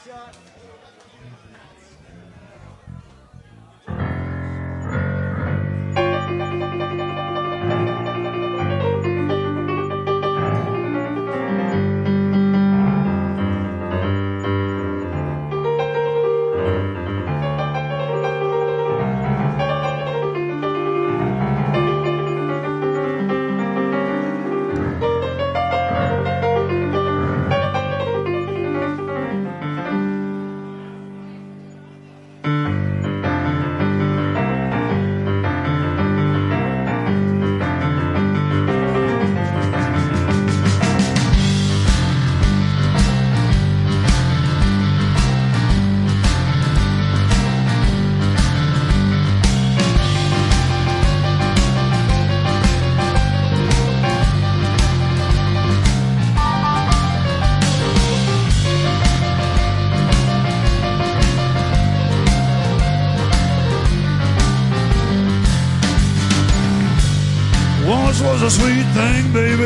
Once was a sweet thing, baby.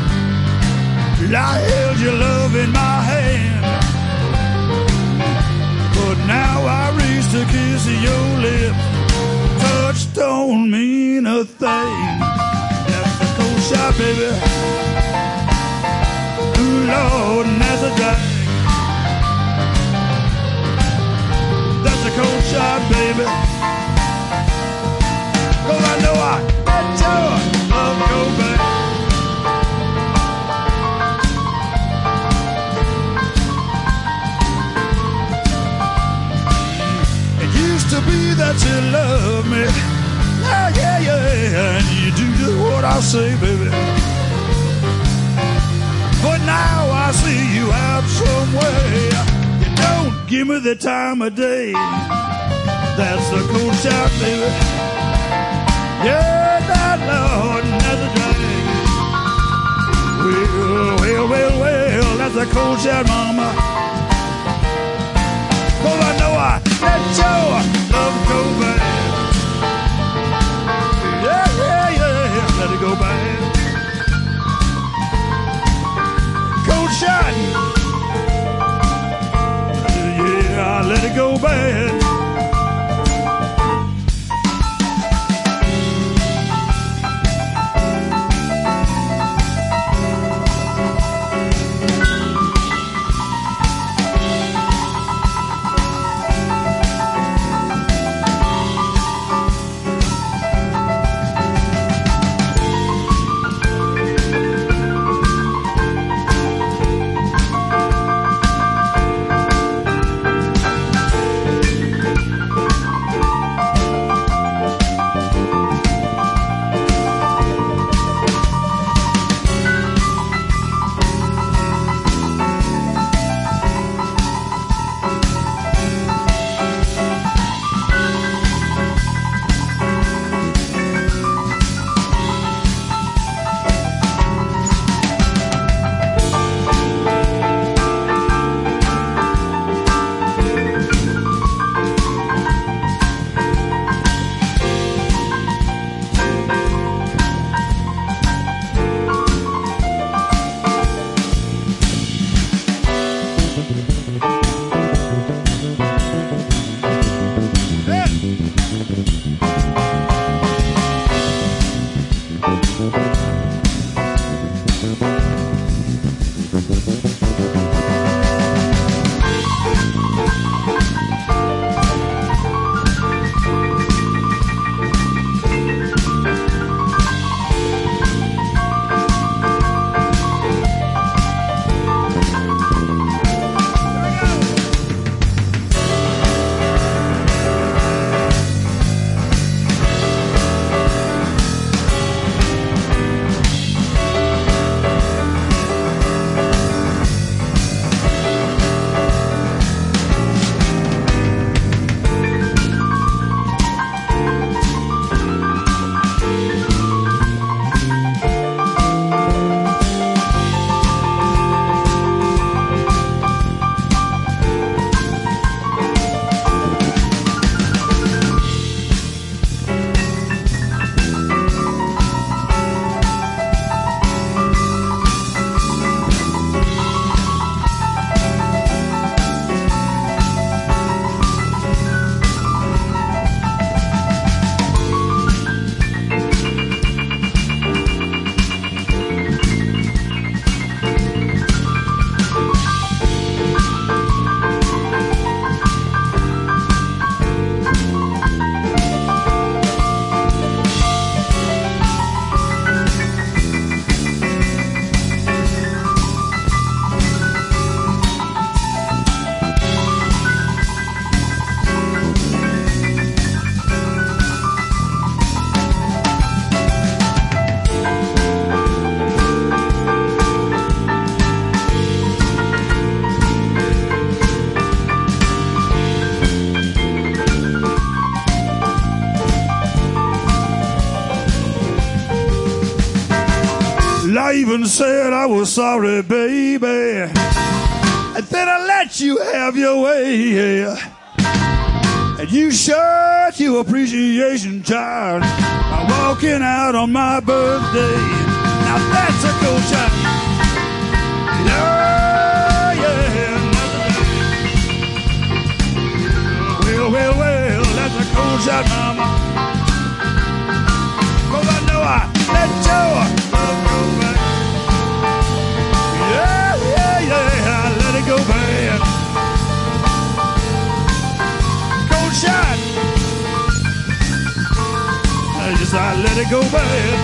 I held your love in my hand, but now I reach to kiss your lips. Touch don't mean a thing. That's a cold shot, baby. Ooh, Lord, and that's a drag. That's a cold shot, baby. 'Cause I know I let your love go back. It used to be that you loved me. Yeah, yeah, yeah. And you do just what I say, baby. But now I see you out somewhere. You don't give me the time of day. That's the cold shot, baby. Yeah, that Lord, that's a drag. Well, well, well, well, that's a cold shot, mama. 'Cause I know I let your love go back. Yeah, yeah, yeah, let it go back. Cold shot. Yeah, I let it go back. even said I was sorry, baby. And then I let you have your way. And you showed your appreciation, child, by walking out on my birthday. Now that's a cold shot. Yeah, yeah. Well, that's a cold shot, mama. 'Cause I know I let your love go back. Yeah, I let it go bad. Cold shot. I let it go bad.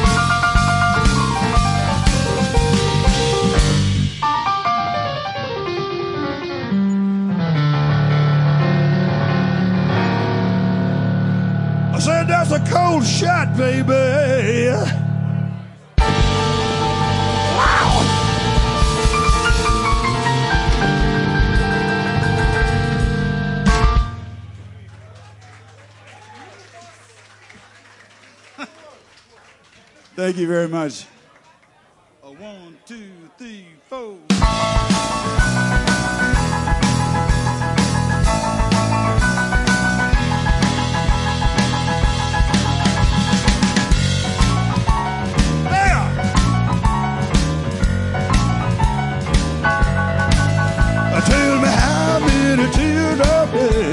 I said that's a cold shot, baby. Wow. Thank you very much. 1, 2, 3, 4. Tell me how many teardrops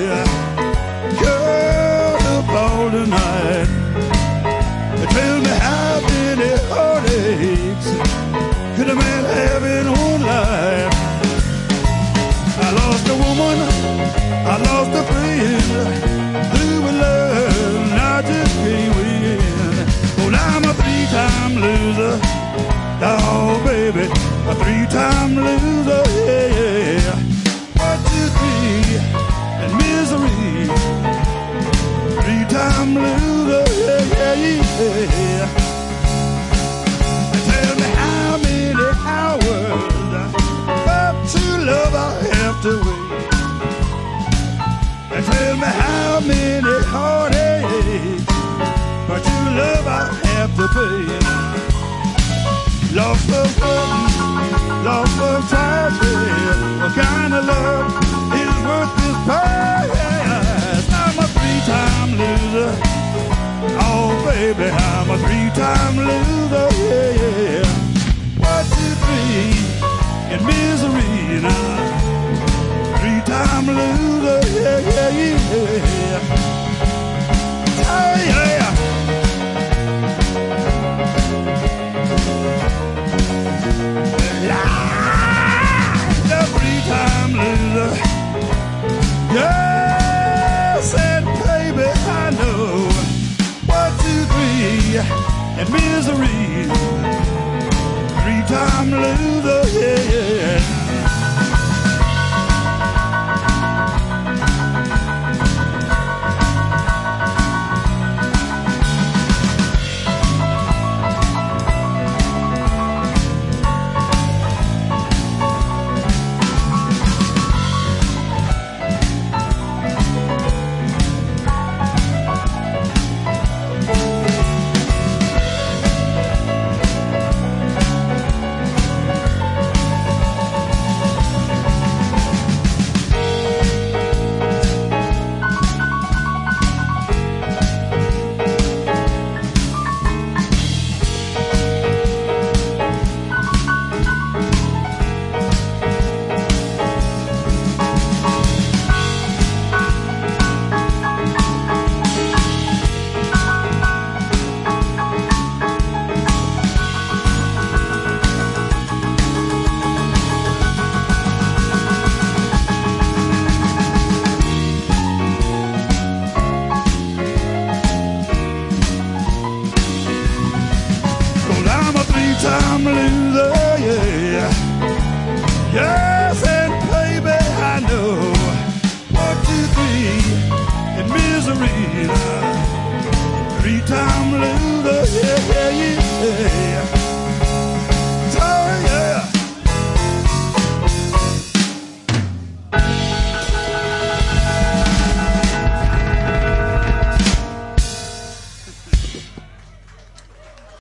curled up all the night. Tell me how many heartaches could a man have in one life? I lost a woman, I lost a friend, through with love, and I just can't win. Well, I'm a 3-time loser, oh baby, a 3-time loser, yeah. 1, 2, 3, and misery. 3-time loser, yeah. Tell me how many hours up to love I have to wait. Tell me how many heartaches but to love I have to pay. Lost of fun, lost of tragedy. What kind of love is worth this price? I'm a 3-time loser. Oh, baby, I'm a 3-time loser, yeah. 1, 2, 3, in misery now. 3-time loser, yeah. Oh, yeah. The 3-time loser. Yes, and baby, I know. 1, 2, 3, and misery.